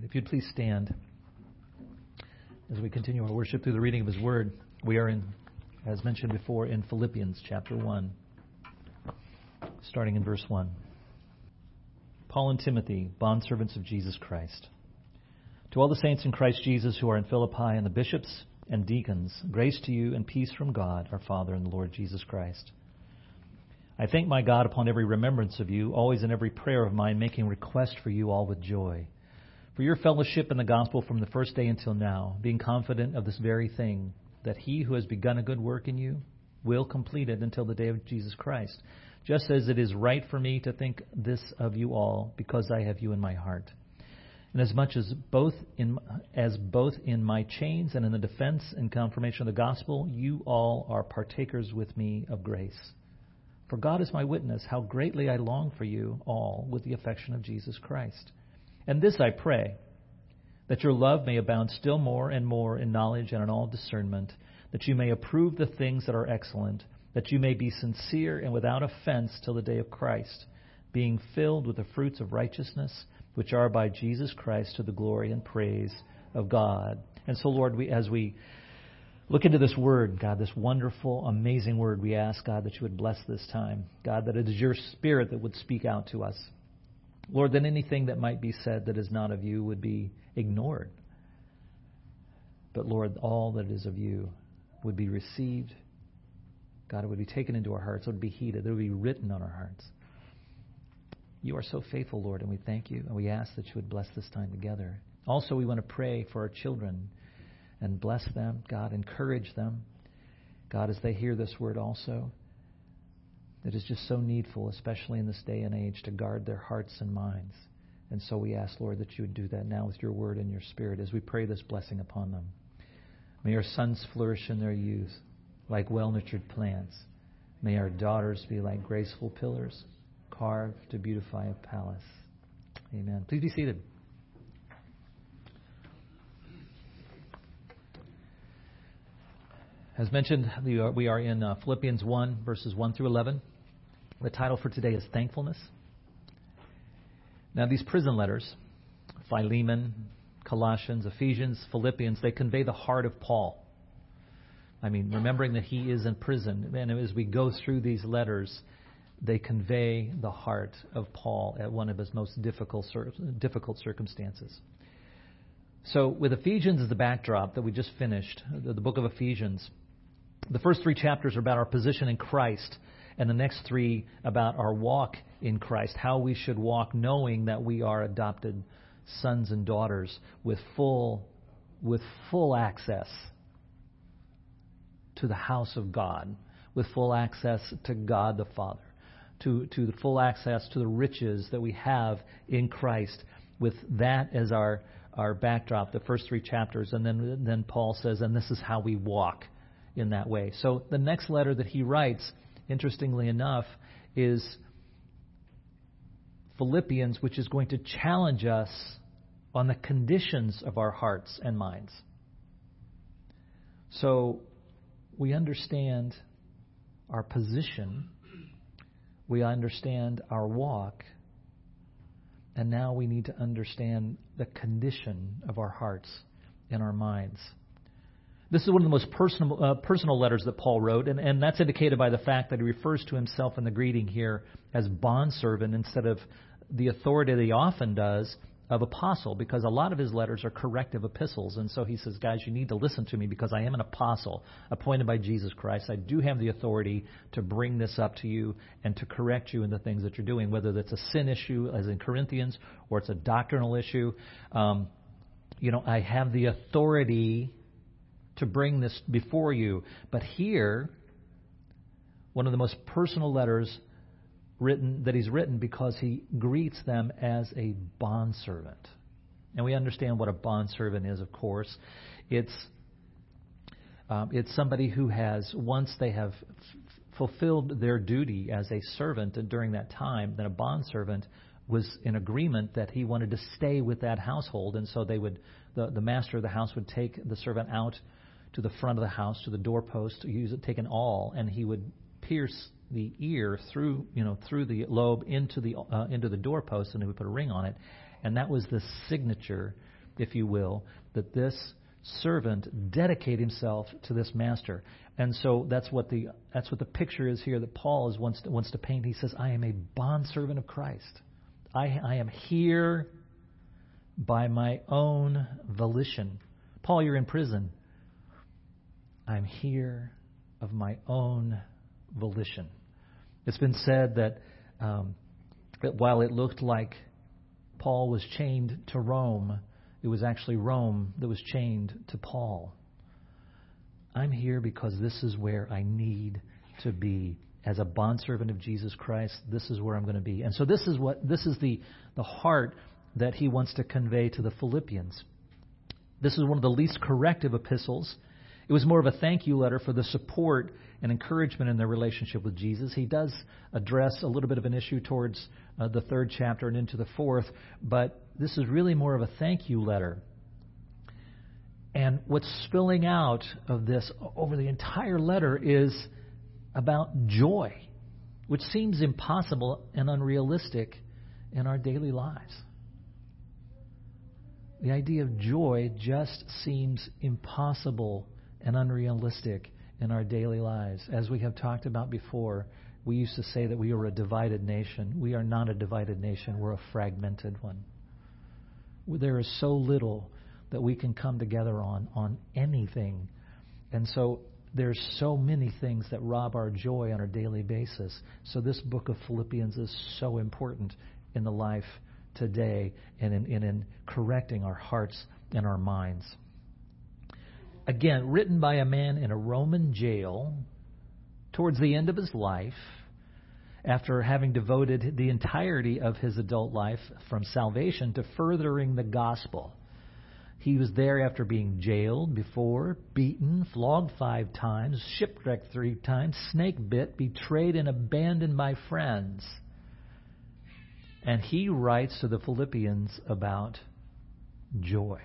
If you'd please stand as we continue our worship through the reading of His Word. We are in, as mentioned before, in Philippians chapter 1, starting in verse 1. Paul and Timothy, bondservants of Jesus Christ. To all the saints in Christ Jesus who are in Philippi and the bishops and deacons, grace to you and peace from God, our Father and the Lord Jesus Christ. I thank my God upon every remembrance of you, always in every prayer of mine, making request for you all with joy, for your fellowship in the gospel from the first day until now, being confident of this very thing, that he who has begun a good work in you will complete it until the day of Jesus Christ, just as it is right for me to think this of you all, because I have you in my heart. And as much as both in my chains and in the defense and confirmation of the gospel, you all are partakers with me of grace. For God is my witness, how greatly I long for you all with the affection of Jesus Christ. And this I pray, that your love may abound still more and more in knowledge and in all discernment, that you may approve the things that are excellent, that you may be sincere and without offense till the day of Christ, being filled with the fruits of righteousness, which are by Jesus Christ to the glory and praise of God. And so, Lord, as we look into this word, God, this wonderful, amazing word, we ask, God, that you would bless this time. God, that it is your Spirit that would speak out to us. Lord, that anything that might be said that is not of you would be ignored. But, Lord, all that is of you would be received. God, it would be taken into our hearts. It would be heeded. It would be written on our hearts. You are so faithful, Lord, and we thank you, and we ask that you would bless this time together. Also, we want to pray for our children and bless them. God, encourage them. God, as they hear this word also, it is just so needful, especially in this day and age, to guard their hearts and minds. And so we ask, Lord, that you would do that now with your word and your Spirit as we pray this blessing upon them. May our sons flourish in their youth like well-nurtured plants. May our daughters be like graceful pillars, carved to beautify a palace. Amen. Please be seated. As mentioned, we are in Philippians 1, verses 1 through 11. The title for today is Thankfulness. Now, these prison letters, Philemon, Colossians, Ephesians, Philippians, they convey the heart of Paul. I mean, remembering that he is in prison. And as we go through these letters, they convey the heart of Paul at one of his most difficult circumstances. So with Ephesians as the backdrop that we just finished, the book of Ephesians, the first 3 chapters are about our position in Christ, and the next 3 about our walk in Christ, how we should walk knowing that we are adopted sons and daughters with full access to the house of God, with full access to God the Father, to the full access to the riches that we have in Christ, with that as our backdrop, the first 3 chapters. And then Paul says, and this is how we walk in that way. So the next letter that he writes, interestingly enough, is Philippians, which is going to challenge us on the conditions of our hearts and minds. So we understand our position, we understand our walk, and now we need to understand the condition of our hearts and our minds. This is one of the most personal letters that Paul wrote, and that's indicated by the fact that he refers to himself in the greeting here as bondservant instead of the authority that he often does of apostle, because a lot of his letters are corrective epistles. And so he says, guys, you need to listen to me because I am an apostle appointed by Jesus Christ. I do have the authority to bring this up to you and to correct you in the things that you're doing, whether that's a sin issue, as in Corinthians, or it's a doctrinal issue. I have the authority to bring this before you. But here, one of the most personal letters that he's written, because he greets them as a bondservant. And we understand what a bondservant is, of course. It's somebody who has, once they have fulfilled their duty as a servant during that time, then a bondservant was in agreement that he wanted to stay with that household. And so the master of the house would take the servant out to the front of the house, to the doorpost, take an awl, and he would pierce the ear through the lobe into the doorpost, and he would put a ring on it, and that was the signature if you will, that this servant dedicate himself to this master. And so that's what the picture is here that Paul wants to paint. He says, I am a bondservant of Christ. I am here by my own volition. Paul, you're in prison. I'm here of my own volition. It's been said that while it looked like Paul was chained to Rome, it was actually Rome that was chained to Paul. I'm here because this is where I need to be. As a bondservant of Jesus Christ, this is where I'm going to be. And so this is the heart that he wants to convey to the Philippians. This is one of the least corrective epistles. It was more of a thank you letter for the support and encouragement in their relationship with Jesus. He does address a little bit of an issue towards the third chapter and into the fourth, but this is really more of a thank you letter. And what's spilling out of this over the entire letter is about joy, which seems impossible and unrealistic in our daily lives. The idea of joy just seems impossible and unrealistic in our daily lives. As we have talked about before, we used to say that we were a divided nation. We are not a divided nation. We're a fragmented one. There is so little that we can come together on anything. And so there's so many things that rob our joy on a daily basis. So this book of Philippians is so important in the life today and in correcting our hearts and our minds. Again, written by a man in a Roman jail towards the end of his life, after having devoted the entirety of his adult life from salvation to furthering the gospel. He was there after being jailed before, beaten, flogged 5 times, shipwrecked 3 times, snake bit, betrayed and abandoned by friends. And he writes to the Philippians about joy.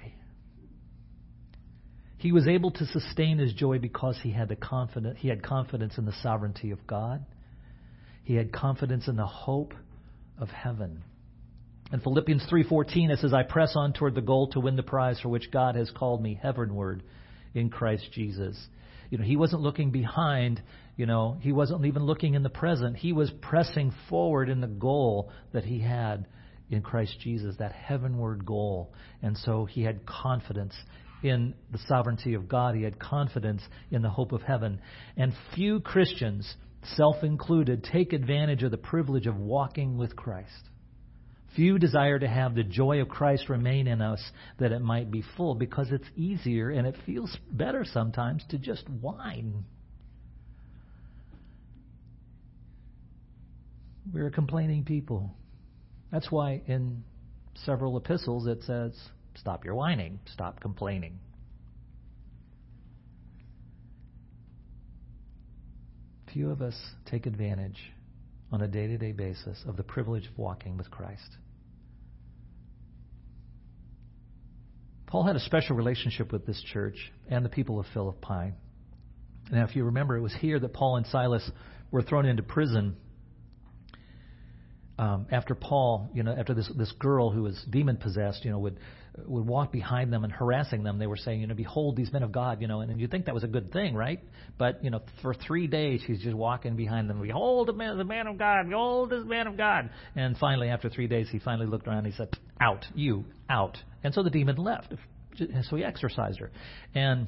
He was able to sustain his joy because he had confidence in the sovereignty of God. He had confidence in the hope of heaven. In Philippians 3:14, it says, I press on toward the goal to win the prize for which God has called me heavenward in Christ Jesus. He wasn't looking behind. He wasn't even looking in the present. He was pressing forward in the goal that he had in Christ Jesus, that heavenward goal. And so he had confidence in the sovereignty of God. He had confidence in the hope of heaven. And few Christians, self-included, take advantage of the privilege of walking with Christ. Few desire to have the joy of Christ remain in us, that it might be full, because it's easier and it feels better sometimes to just whine. We're a complaining people. That's why in several epistles it says, stop your whining, stop complaining. Few of us take advantage on a day-to-day basis of the privilege of walking with Christ. Paul had a special relationship with this church and the people of Philippi. Now, if you remember, it was here that Paul and Silas were thrown into prison after Paul, after this girl who was demon-possessed, would walk behind them and harassing them. They were saying, behold these men of God, and you'd think that was a good thing, right? But, for 3 days, she's just walking behind them. Behold the man of God, behold this man of God. And finally, after 3 days, he finally looked around and he said, out, you, out. And so the demon left. So he exorcised her. And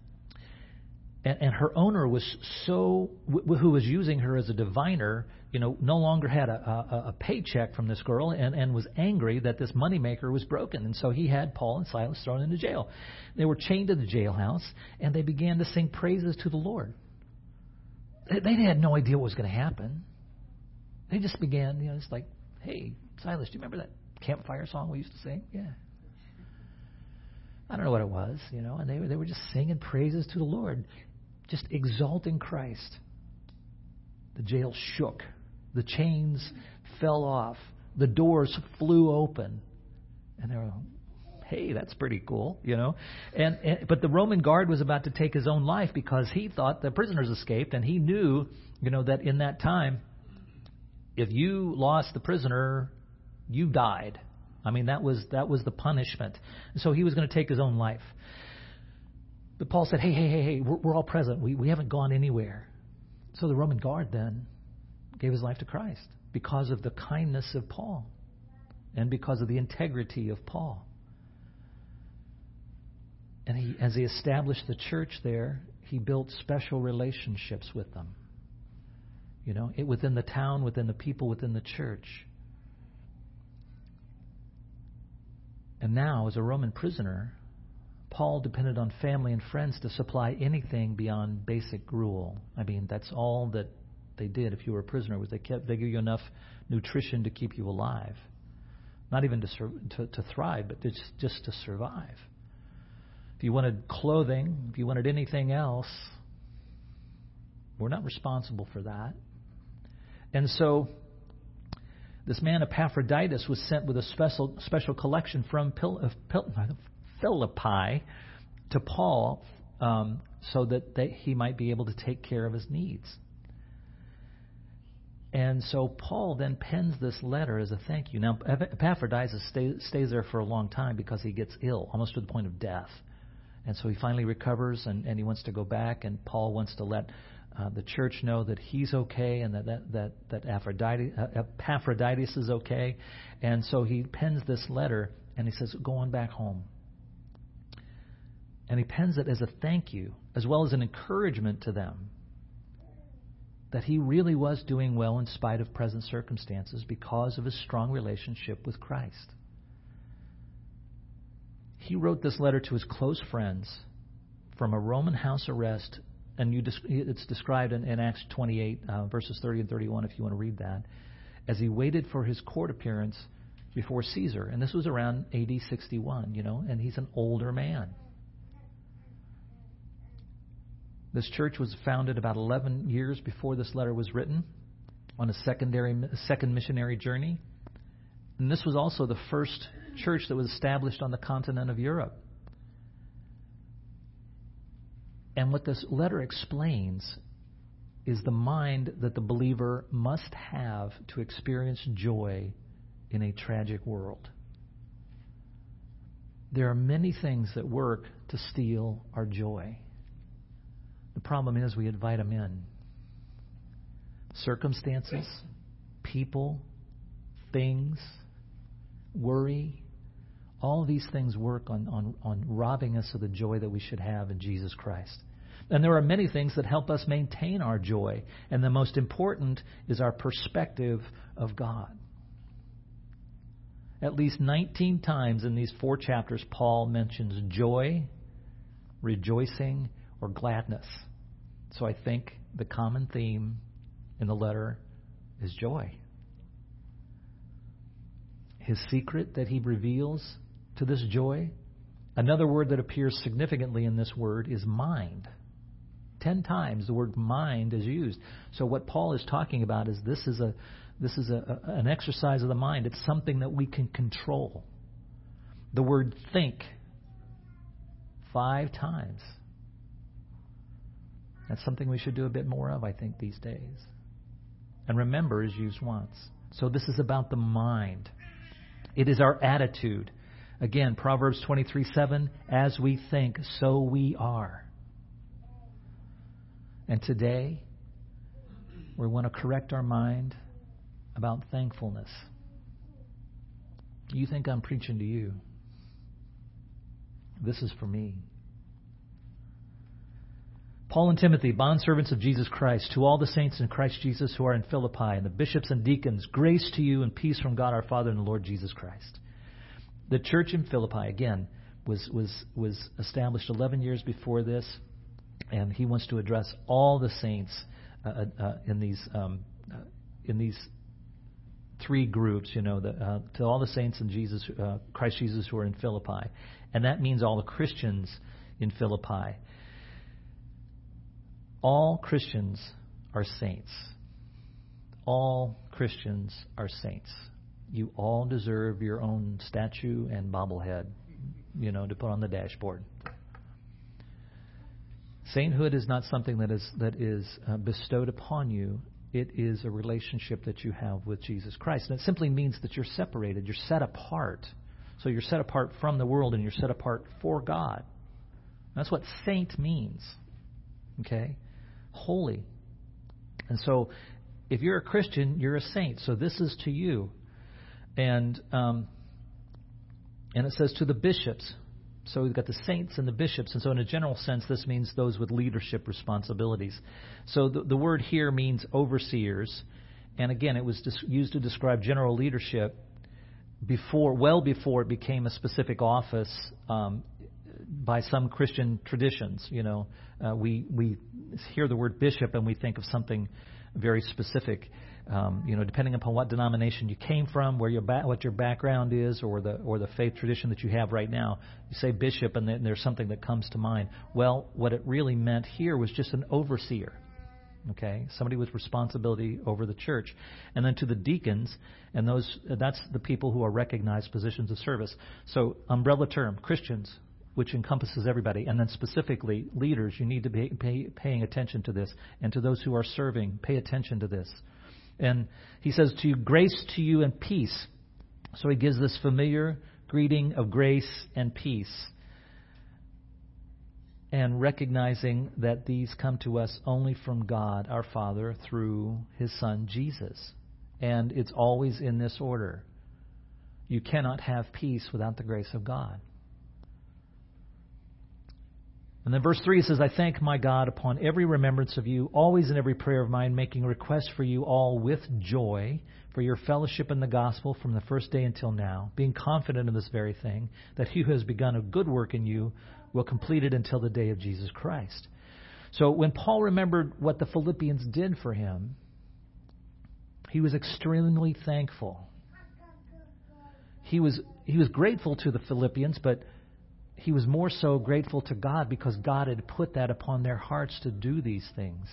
her owner was who was using her as a diviner, no longer had a paycheck from this girl and was angry that this moneymaker was broken. And so he had Paul and Silas thrown into jail. They were chained to the jailhouse, and they began to sing praises to the Lord. They had no idea what was going to happen. They just began, it's like, hey, Silas, do you remember that campfire song we used to sing? Yeah. I don't know what it was, and they were just singing praises to the Lord, just exalting Christ. The jail shook. The chains fell off. The doors flew open. And they were like, hey, that's pretty cool, But the Roman guard was about to take his own life because he thought the prisoners escaped, and he knew, that in that time, if you lost the prisoner, you died. I mean, that was the punishment. So he was going to take his own life. But Paul said, hey, we're all present. We haven't gone anywhere. So the Roman guard then gave his life to Christ because of the kindness of Paul and because of the integrity of Paul. And as he established the church there, he built special relationships with them. Within the town, within the people, within the church. And now, as a Roman prisoner, Paul depended on family and friends to supply anything beyond basic rule. I mean, that's all that they did if you were a prisoner, was they give you enough nutrition to keep you alive. Not even to thrive, but just to survive. If you wanted clothing, if you wanted anything else, we're not responsible for that. And so this man Epaphroditus was sent with a special collection from Philippi to Paul so that he might be able to take care of his needs. And so Paul then pens this letter as a thank you. Now, Epaphroditus stays there for a long time because he gets ill, almost to the point of death. And so he finally recovers and he wants to go back, and Paul wants to let the church know that he's okay and that Epaphroditus is okay. And so he pens this letter and he says, go on back home. And he pens it as a thank you, as well as an encouragement to them that he really was doing well in spite of present circumstances because of his strong relationship with Christ. He wrote this letter to his close friends from a Roman house arrest, and it's described in Acts 28, verses 30 and 31, if you want to read that, as he waited for his court appearance before Caesar. And this was around AD 61, and he's an older man. This church was founded about 11 years before this letter was written on a second missionary journey. And this was also the first church that was established on the continent of Europe. And what this letter explains is the mind that the believer must have to experience joy in a tragic world. There are many things that work to steal our joy. The problem is we invite them in. Circumstances, people, things, worry, all these things work on robbing us of the joy that we should have in Jesus Christ. And there are many things that help us maintain our joy. And the most important is our perspective of God. At least 19 times in these 4 chapters, Paul mentions joy, rejoicing, or gladness. So I think the common theme in the letter is joy. His secret that he reveals to this joy, another word that appears significantly in this word is mind. 10 times the word mind is used. So what Paul is talking about is this is an exercise of the mind. It's something that we can control. The word think, 5 times. That's something we should do a bit more of, I think, these days. And remember is used once. So this is about the mind. It is our attitude. Again, Proverbs 23:7, as we think, so we are. And today, we want to correct our mind about thankfulness. You think I'm preaching to you. This is for me. Paul and Timothy, bondservants of Jesus Christ, to all the saints in Christ Jesus who are in Philippi, and the bishops and deacons, grace to you and peace from God our Father and the Lord Jesus Christ. The church in Philippi, again, was established 11 years before this, and he wants to address all the saints in these 3 groups, to all the saints in Jesus, Christ Jesus who are in Philippi. And that means all the Christians in Philippi. All Christians are saints. All Christians are saints. You all deserve your own statue and bobblehead, to put on the dashboard. Sainthood is not something that is bestowed upon you. It is a relationship that you have with Jesus Christ. And it simply means that you're separated. You're set apart. So you're set apart from the world and you're set apart for God. That's what saint means. Okay? Holy. And so if you're a Christian, you're a saint. So this is to you. And it says to the bishops. So we've got the saints and the bishops. And so in a general sense, this means those with leadership responsibilities. So the word here means overseers. And again, it was used to describe general leadership well before it became a specific office by some Christian traditions. We hear the word bishop and we think of something very specific. Depending upon what denomination you came from, what your background is, or the faith tradition that you have right now, you say bishop, and then there's something that comes to mind. Well, what it really meant here was just an overseer. Okay, somebody with responsibility over the church, and then to the deacons, and that's the people who are recognized positions of service. So umbrella term, Christians, which encompasses everybody, and then specifically leaders. You need to be paying attention to this, and to those who are serving, pay attention to this. And he says to you, grace to you and peace. So he gives this familiar greeting of grace and peace. And recognizing that these come to us only from God, our Father, through His Son, Jesus. And it's always in this order. You cannot have peace without the grace of God. And then verse 3 says, I thank my God upon every remembrance of you, always in every prayer of mine, making request for you all with joy, for your fellowship in the gospel from the first day until now, being confident in this very thing, that he who has begun a good work in you will complete it until the day of Jesus Christ. So when Paul remembered what the Philippians did for him, he was extremely thankful. He was grateful to the Philippians, but he was more so grateful to God because God had put that upon their hearts to do these things.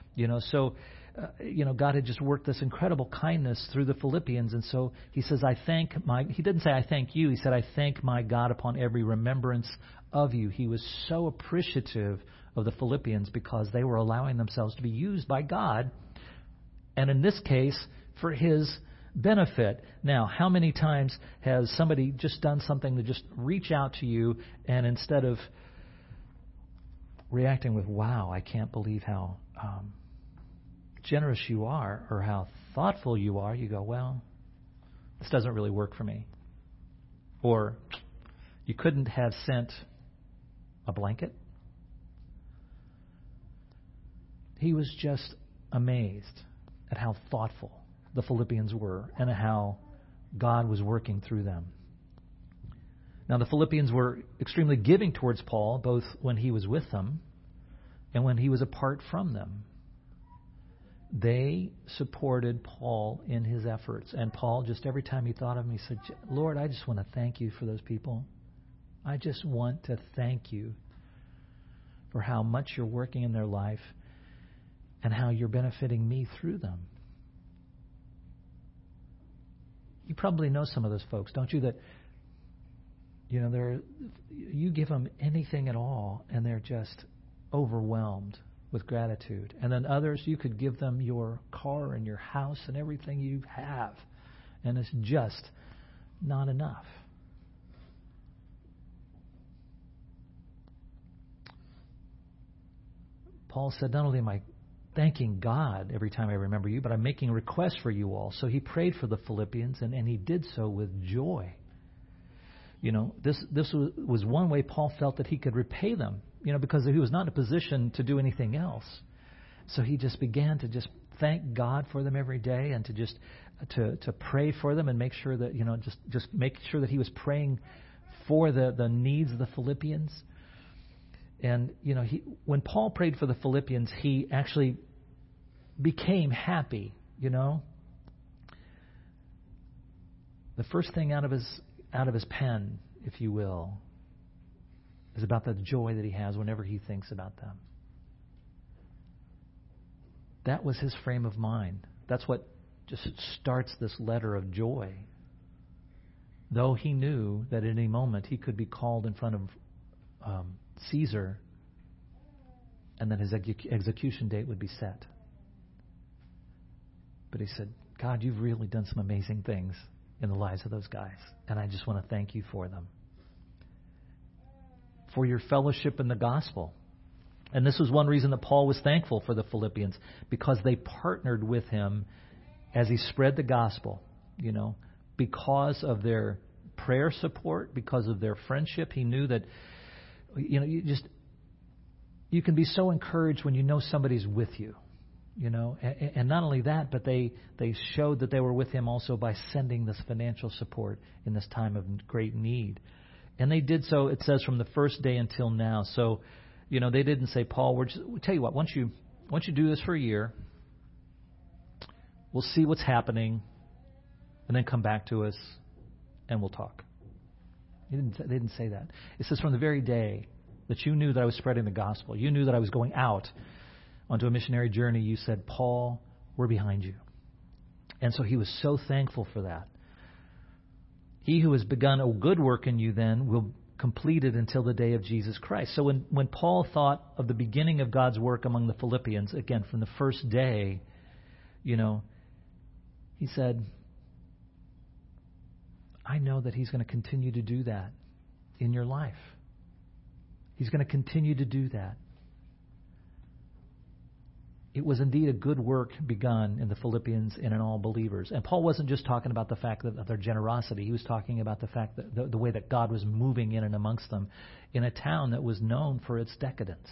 God had just worked this incredible kindness through the Philippians. And so he says, he didn't say I thank you. He said, I thank my God upon every remembrance of you. He was so appreciative of the Philippians because they were allowing themselves to be used by God. And in this case, for his benefit. Now, how many times has somebody just done something to just reach out to you, and instead of reacting with, wow, I can't believe how generous you are or how thoughtful you are, you go, well, this doesn't really work for me. Or you couldn't have sent a blanket. He was just amazed at how thoughtful the Philippians were and how God was working through them. Now, the Philippians were extremely giving towards Paul, both when he was with them and when he was apart from them. They supported Paul in his efforts. And Paul, just every time he thought of him, he said, Lord, I just want to thank you for those people. I just want to thank you for how much you're working in their life and how you're benefiting me through them. You probably know some of those folks, don't you? That you give them anything at all, and they're just overwhelmed with gratitude. And then others, you could give them your car and your house and everything you have, and it's just not enough. Paul said, not only am I thanking God every time I remember you, but I'm making requests for you all. So he prayed for the Philippians, and he did so with joy. This was one way Paul felt that he could repay them, because he was not in a position to do anything else. So he just began to just thank God for them every day, and to just to pray for them and make sure that just make sure that he was praying for the needs of the Philippians. And, when Paul prayed for the Philippians, he actually became happy, The first thing out of his pen, if you will, is about the joy that he has whenever he thinks about them. That was his frame of mind. That's what just starts this letter of joy. Though he knew that at any moment he could be called in front of Caesar, and then his execution date would be set. But he said, God, you've really done some amazing things in the lives of those guys, and I just want to thank you for them. For your fellowship in the gospel. And this was one reason that Paul was thankful for the Philippians, because they partnered with him as he spread the gospel, because of their prayer support, because of their friendship. He knew that, you can be so encouraged when you know somebody's with you, and not only that, but they showed that they were with him also by sending this financial support in this time of great need. And they did so, it says, from the first day until now. So, they didn't say, Paul, we'll tell you what, once you do this for a year, we'll see what's happening, and then come back to us, and we'll talk. They didn't say that. It says from the very day that you knew that I was spreading the gospel, you knew that I was going out onto a missionary journey, you said, Paul, we're behind you. And so he was so thankful for that. He who has begun a good work in you then will complete it until the day of Jesus Christ. So when Paul thought of the beginning of God's work among the Philippians, again, from the first day, he said, I know that he's going to continue to do that in your life. He's going to continue to do that. It was indeed a good work begun in the Philippians and in all believers. And Paul wasn't just talking about the fact of their generosity. He was talking about the fact that the way that God was moving in and amongst them in a town that was known for its decadence.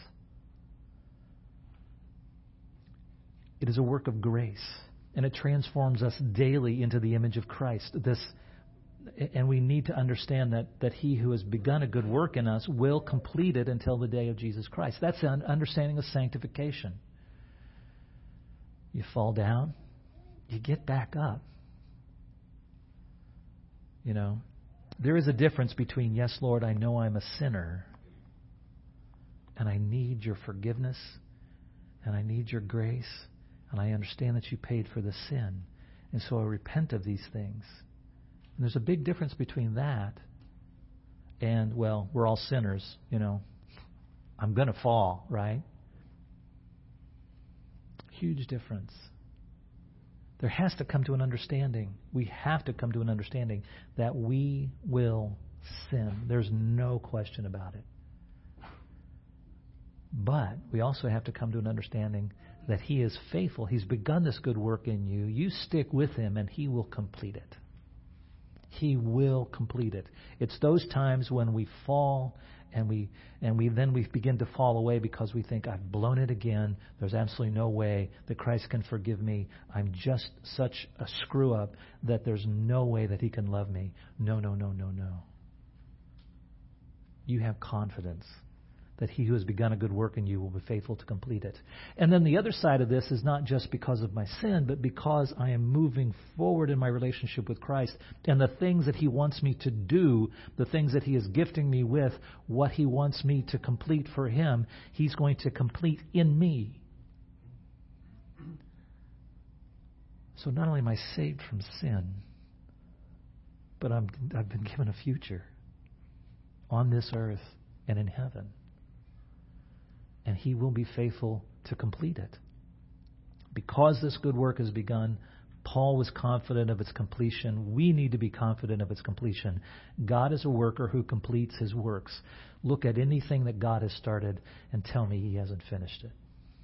It is a work of grace, and it transforms us daily into the image of Christ. And we need to understand that he who has begun a good work in us will complete it until the day of Jesus Christ. That's an understanding of sanctification. You fall down, you get back up. There is a difference between, yes, Lord, I know I'm a sinner, and I need your forgiveness, and I need your grace, and I understand that you paid for the sin, and so I repent of these things. And there's a big difference between that and, well, we're all sinners, I'm going to fall, right? Huge difference. There has to come to an understanding. We have to come to an understanding that we will sin. There's no question about it. But we also have to come to an understanding that he is faithful. He's begun this good work in you. You stick with him and he will complete it. He will complete it. It's those times when we fall and we begin to fall away because we think, I've blown it again. There's absolutely no way that Christ can forgive me. I'm just such a screw up that there's no way that he can love me. No. You have confidence that he who has begun a good work in you will be faithful to complete it. And then the other side of this is not just because of my sin, but because I am moving forward in my relationship with Christ, and the things that he wants me to do, the things that he is gifting me with, what he wants me to complete for him, he's going to complete in me. So not only am I saved from sin, but I've been given a future on this earth and in heaven. And he will be faithful to complete it. Because this good work has begun, Paul was confident of its completion. We need to be confident of its completion. God is a worker who completes his works. Look at anything that God has started and tell me he hasn't finished it.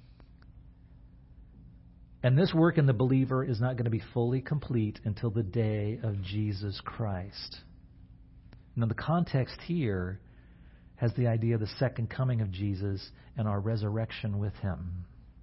And this work in the believer is not going to be fully complete until the day of Jesus Christ. Now, the context here has the idea of the second coming of Jesus and our resurrection with him.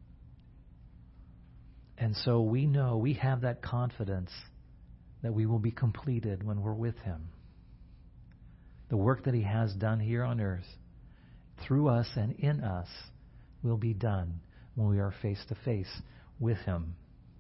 And so we know, we have that confidence that we will be completed when we're with him. The work that he has done here on earth, through us and in us, will be done when we are face to face with him.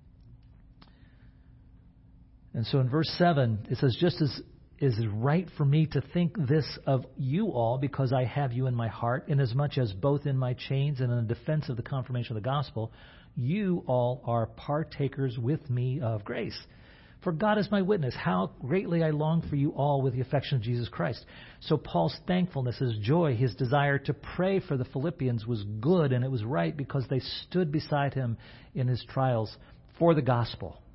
And so in verse 7, it says, just as is it right for me to think this of you all, because I have you in my heart, inasmuch as both in my chains and in the defense of the confirmation of the gospel, you all are partakers with me of grace. For God is my witness, how greatly I long for you all with the affection of Jesus Christ. So Paul's thankfulness, his joy, his desire to pray for the Philippians was good, and it was right because they stood beside him in his trials for the gospel.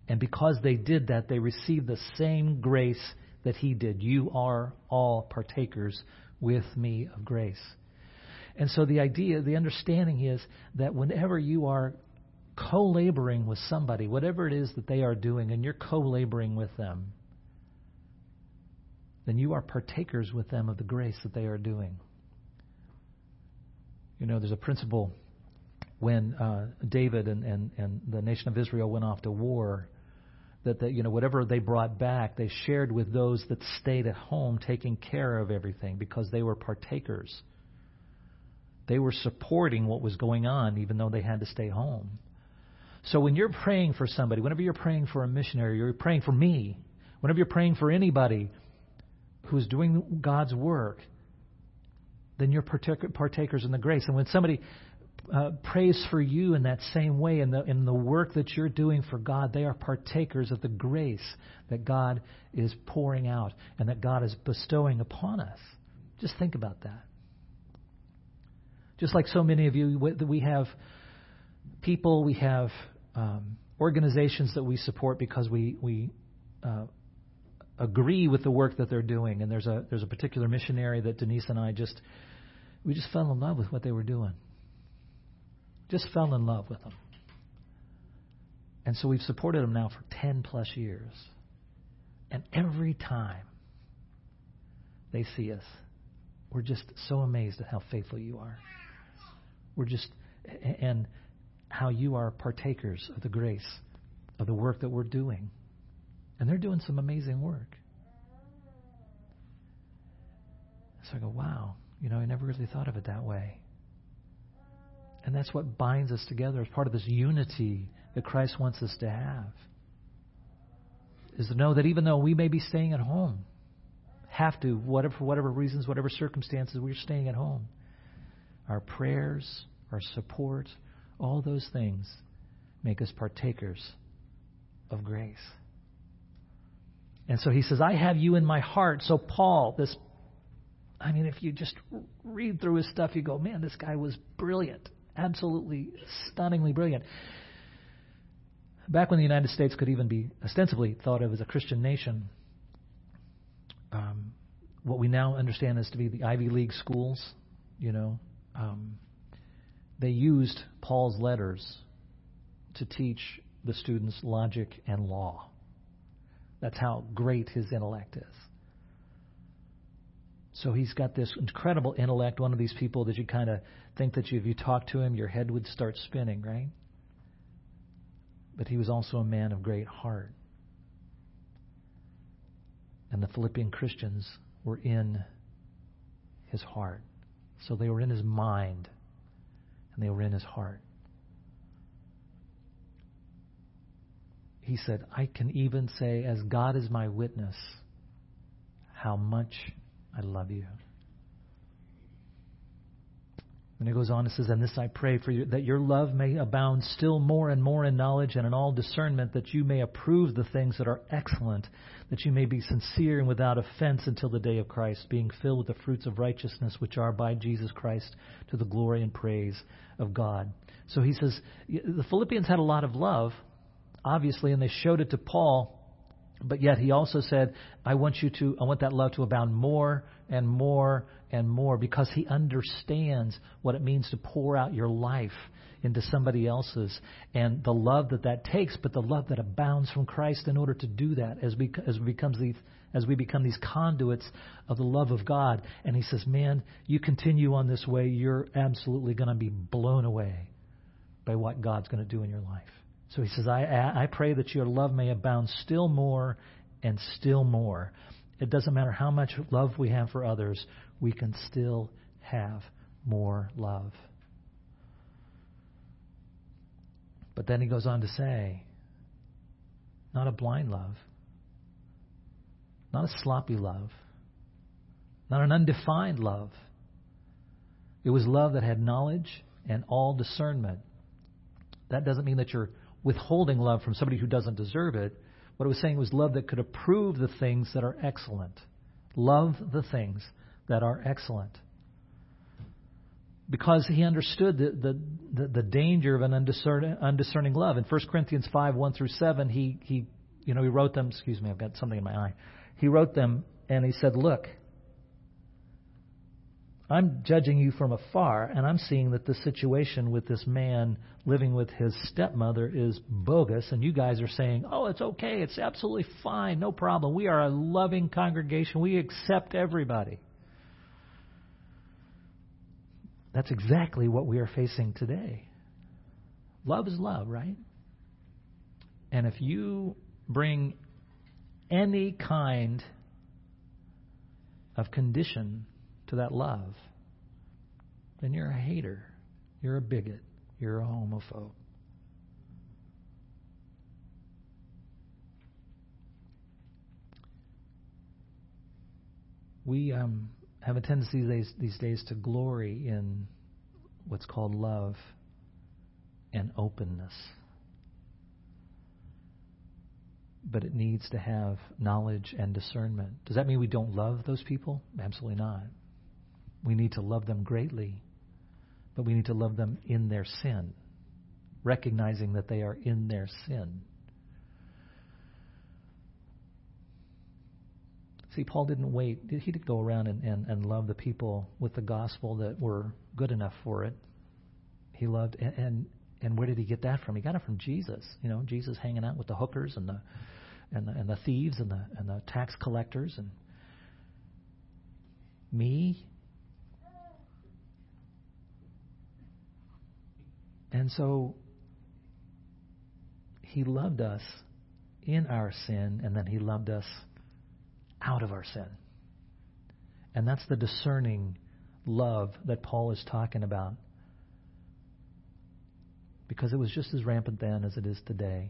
And because they did that, they received the same grace that he did. You are all partakers with me of grace. And so the idea, the understanding is that whenever you are co-laboring with somebody, whatever it is that they are doing, and you're co-laboring with them, then you are partakers with them of the grace that they are doing. You know, there's a principle when David and the nation of Israel went off to war, that whatever they brought back, they shared with those that stayed at home, taking care of everything, because they were partakers. They were supporting what was going on, even though they had to stay home. So when you're praying for somebody, whenever you're praying for a missionary, you're praying for me, whenever you're praying for anybody who's doing God's work, then you're partakers in the grace. And when somebody prays for you in that same way, in the work that you're doing for God, they are partakers of the grace that God is pouring out and that God is bestowing upon us. Just think about that. Just like so many of you, we have people, we have organizations that we support because we agree with the work that they're doing. And there's a particular missionary that Denise and I just fell in love with what they were doing. Just fell in love with them. And so we've supported them now for 10 plus years. And every time they see us, we're just so amazed at how faithful you are. And how you are partakers of the grace of the work that we're doing. And they're doing some amazing work. So I go, wow, I never really thought of it that way. And that's what binds us together as part of this unity that Christ wants us to have. Is to know that even though we may be staying at home, for whatever reasons, whatever circumstances, we're staying at home. Our prayers, our support, all those things make us partakers of grace. And so he says, I have you in my heart. So Paul, if you just read through his stuff, you go, man, this guy was brilliant. Absolutely, stunningly brilliant. Back when the United States could even be ostensibly thought of as a Christian nation, what we now understand is to be the Ivy League schools, they used Paul's letters to teach the students logic and law. That's how great his intellect is. So he's got this incredible intellect, one of these people that you kind of think that if you talk to him, your head would start spinning, right? But he was also a man of great heart. And the Philippian Christians were in his heart. So they were in his mind, and they were in his heart. He said, I can even say, as God is my witness, how much I love you. And he goes on and says, and this I pray for you, that your love may abound still more and more in knowledge and in all discernment, that you may approve the things that are excellent, that you may be sincere and without offense until the day of Christ, being filled with the fruits of righteousness, which are by Jesus Christ, to the glory and praise of God. So he says, the Philippians had a lot of love, obviously, and they showed it to Paul. But yet he also said, I want that love to abound more and more and more, because he understands what it means to pour out your life into somebody else's, and the love that takes, but the love that abounds from Christ in order to do that as we become these conduits of the love of God. And he says, man, you continue on this way, you're absolutely going to be blown away by what God's going to do in your life. So he says, I pray that your love may abound still more and still more. It doesn't matter how much love we have for others, we can still have more love. But then he goes on to say, not a blind love, not a sloppy love, not an undefined love. It was love that had knowledge and all discernment. That doesn't mean that you're withholding love from somebody who doesn't deserve it. What it was saying was love that could approve the things that are excellent. Love the things that are excellent. because he understood the danger of an undiscerning love. In 1 Corinthians 5:1-7, he wrote them. Excuse me, I've got something in my eye. He wrote them, and he said, "Look, I'm judging you from afar, and I'm seeing that the situation with this man living with his stepmother is bogus, and you guys are saying, oh, it's okay, it's absolutely fine, no problem. We are a loving congregation. We accept everybody." That's exactly what we are facing today. Love is love, right? And if you bring any kind of condition to that love, then you're a hater, you're a bigot, you're a homophobe. We have a tendency these days to glory in what's called love and openness. But it needs to have knowledge and discernment. Does that mean we don't love those people? Absolutely not. We need to love them greatly, but we need to love them in their sin, recognizing that they are in their sin. See, Paul didn't wait. He didn't go around and love the people with the gospel that were good enough for it. He loved, and where did he get that from? He got it from Jesus. Jesus hanging out with the hookers and the thieves and the tax collectors and me. And so he loved us in our sin, and then he loved us out of our sin. And that's the discerning love that Paul is talking about. Because it was just as rampant then as it is today.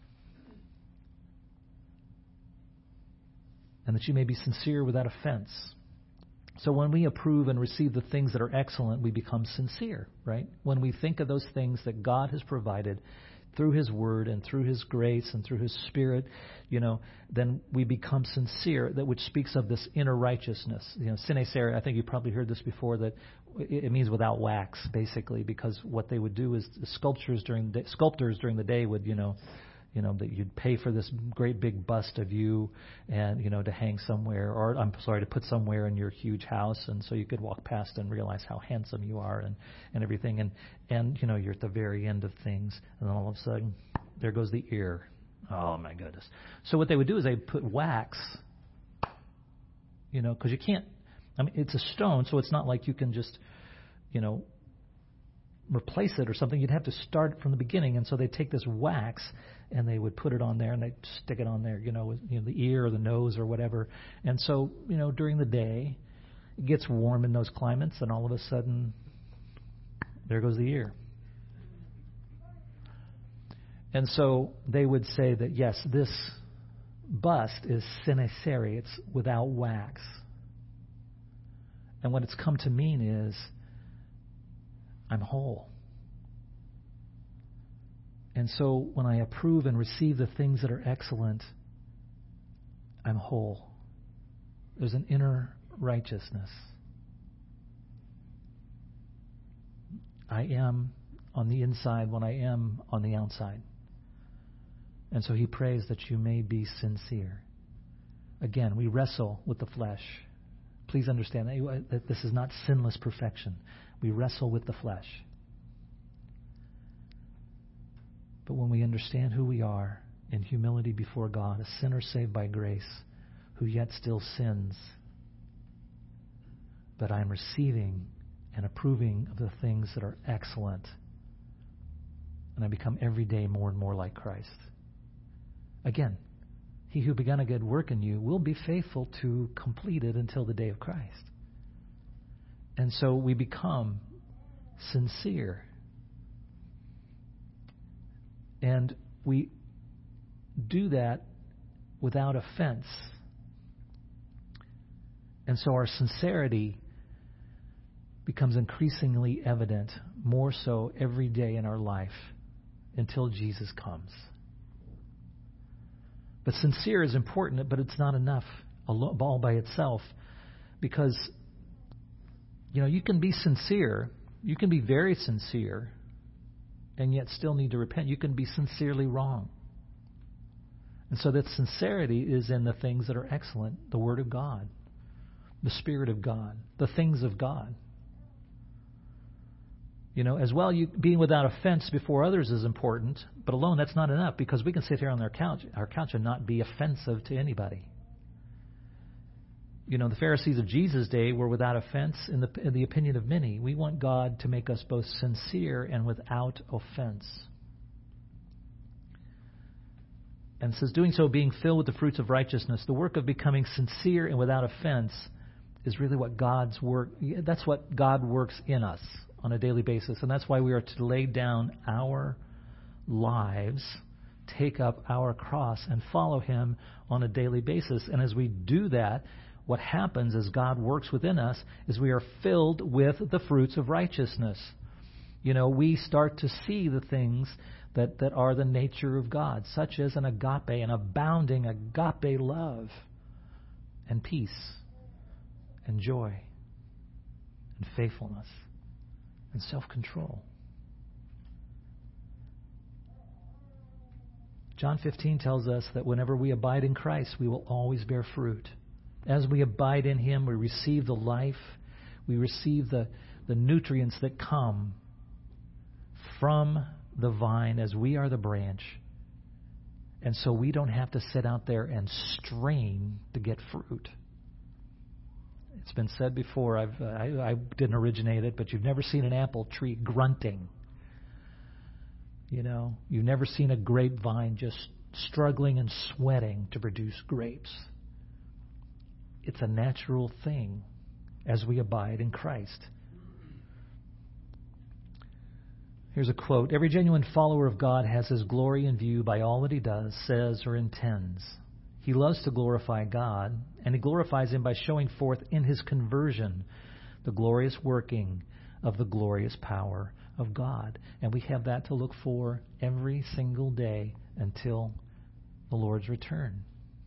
And that you may be sincere without offense. So when we approve and receive the things that are excellent, we become sincere, right? When we think of those things that God has provided through His Word and through His grace and through His Spirit, then we become sincere, that which speaks of this inner righteousness. Sine cera, I think you probably heard this before, that it means without wax, basically, because what they would do is the sculptors during the day would, that you'd pay for this great big bust of you and, to hang somewhere, or to put somewhere in your huge house, and so you could walk past and realize how handsome you are and everything. And you're at the very end of things, and then all of a sudden, there goes the ear. Oh, my goodness. So what they would do is they'd put wax, because you can't, it's a stone, so it's not like you can just, replace it or something. You'd have to start from the beginning, and so they'd take this wax and they would put it on there and they'd stick it on there, the ear or the nose or whatever. And so, during the day, it gets warm in those climates, and all of a sudden, there goes the ear. And so they would say that, yes, this bust is sine cera, it's without wax. And what it's come to mean is, I'm whole. And so when I approve and receive the things that are excellent, I'm whole. There's an inner righteousness. I am on the inside when I am on the outside. And so he prays that you may be sincere. Again, we wrestle with the flesh. Please understand that this is not sinless perfection. We wrestle with the flesh. But when we understand who we are in humility before God, a sinner saved by grace, who yet still sins, but I'm receiving and approving of the things that are excellent, and I become every day more and more like Christ. Again, he who began a good work in you will be faithful to complete it until the day of Christ. And so we become sincere. And we do that without offense. And so our sincerity becomes increasingly evident, more so every day in our life, until Jesus comes. But sincere is important, but it's not enough all by itself, because you can be sincere You can be very sincere and yet still need to repent. You can be sincerely wrong. And so that sincerity is in the things that are excellent, the Word of God, the Spirit of God, the things of God. As well, being without offense before others is important, but alone that's not enough, because we can sit here on our couch and not be offensive to anybody. The Pharisees of Jesus' day were without offense in the opinion of many. We want God to make us both sincere and without offense. And it says, doing so, being filled with the fruits of righteousness. The work of becoming sincere and without offense is really what God's work. That's what God works in us on a daily basis. And that's why we are to lay down our lives, take up our cross, and follow Him on a daily basis. And as we do that, what happens as God works within us is we are filled with the fruits of righteousness. We start to see the things that are the nature of God, such as an agape, an abounding agape love and peace and joy and faithfulness and self-control. John 15 tells us that whenever we abide in Christ, we will always bear fruit. As we abide in Him, we receive the life, we receive the nutrients that come from the vine as we are the branch. And so we don't have to sit out there and strain to get fruit. It's been said before, I didn't originate it, but you've never seen an apple tree grunting. You've never seen a grapevine just struggling and sweating to produce grapes. It's a natural thing as we abide in Christ. Here's a quote. Every genuine follower of God has His glory in view by all that he does, says, or intends. He loves to glorify God, and he glorifies Him by showing forth in his conversion the glorious working of the glorious power of God. And we have that to look for every single day until the Lord's return.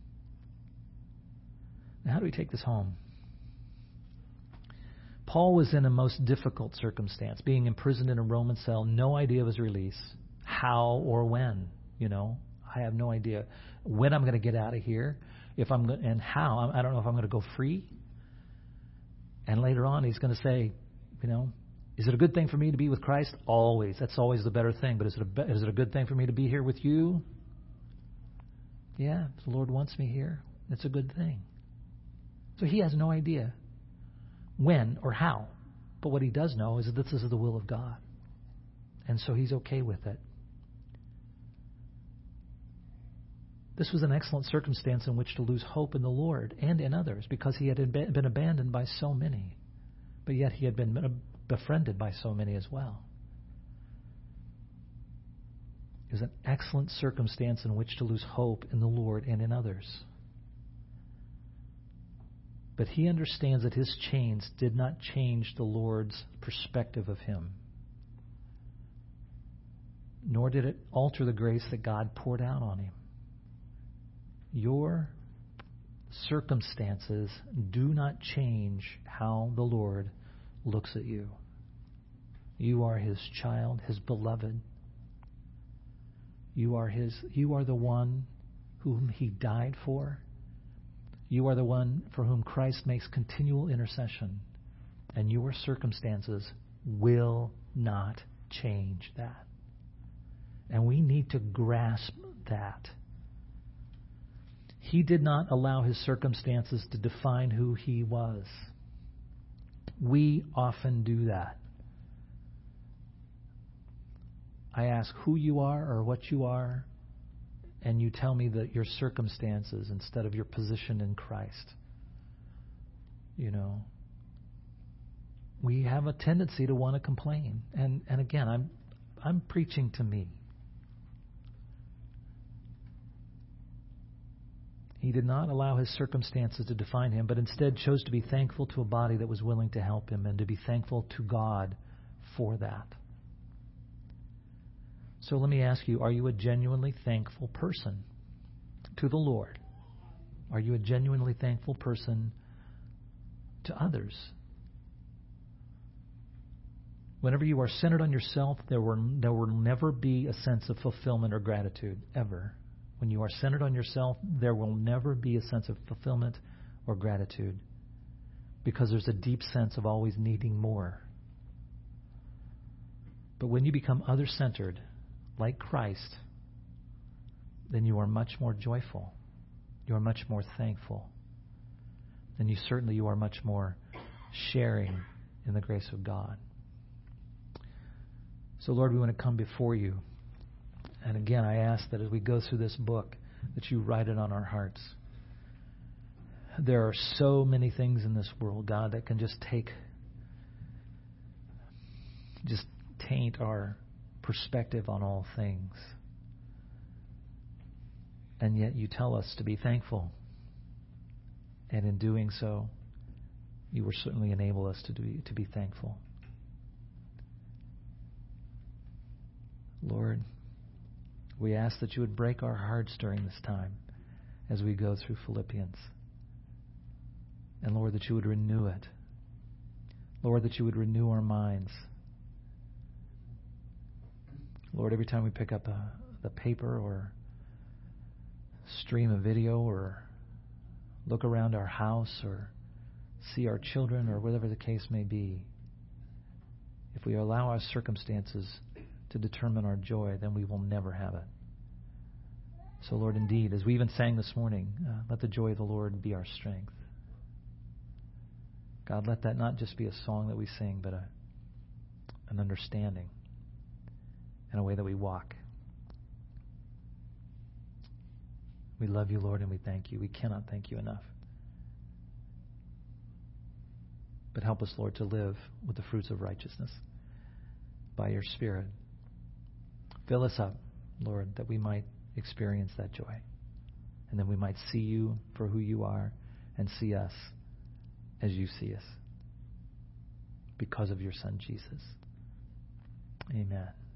Now, how do we take this home? Paul was in a most difficult circumstance, being imprisoned in a Roman cell, no idea of his release, how or when. I have no idea when I'm going to get out of here, and how. I don't know if I'm going to go free. And later on, he's going to say, is it a good thing for me to be with Christ? Always. That's always the better thing. But is it a good thing for me to be here with you? Yeah, if the Lord wants me here, it's a good thing. So he has no idea when or how. But what he does know is that this is the will of God. And so he's okay with it. This was an excellent circumstance in which to lose hope in the Lord and in others, because he had been abandoned by so many. But yet he had been befriended by so many as well. It was an excellent circumstance in which to lose hope in the Lord and in others. But he understands that his chains did not change the Lord's perspective of him, nor did it alter the grace that God poured out on him. Your circumstances do not change how the Lord looks at you. You are his child, his beloved. You are the one whom he died for. You are the one for whom Christ makes continual intercession. And your circumstances will not change that. And we need to grasp that. He did not allow his circumstances to define who he was. We often do that. I ask who you are or what you are, and you tell me that your circumstances instead of your position in Christ. We have a tendency to want to complain. And again, I'm preaching to me. He did not allow his circumstances to define him, but instead chose to be thankful to a body that was willing to help him, and to be thankful to God for that. So let me ask you, are you a genuinely thankful person to the Lord? Are you a genuinely thankful person to others? Whenever you are centered on yourself, there will never be a sense of fulfillment or gratitude, ever. When you are centered on yourself, there will never be a sense of fulfillment or gratitude, because there's a deep sense of always needing more. But when you become other-centered, like Christ, then you are much more joyful. You are much more thankful. Then you are much more sharing in the grace of God. So, Lord, we want to come before you. And again, I ask that as we go through this book, that you write it on our hearts. There are so many things in this world, God, that can just taint our perspective on all things. And yet you tell us to be thankful. And in doing so, you will certainly enable us to be thankful. Lord, we ask that you would break our hearts during this time as we go through Philippians. And Lord, that you would renew it. Lord, that you would renew our minds. Lord, every time we pick up the paper or stream a video or look around our house or see our children or whatever the case may be, if we allow our circumstances to determine our joy, then we will never have it. So, Lord, indeed, as we even sang this morning, let the joy of the Lord be our strength. God, let that not just be a song that we sing, but an understanding and a way that we walk. We love you, Lord, and we thank you. We cannot thank you enough. But help us, Lord, to live with the fruits of righteousness by your Spirit. Fill us up, Lord, that we might experience that joy. And then we might see you for who you are and see us as you see us because of your Son, Jesus. Amen.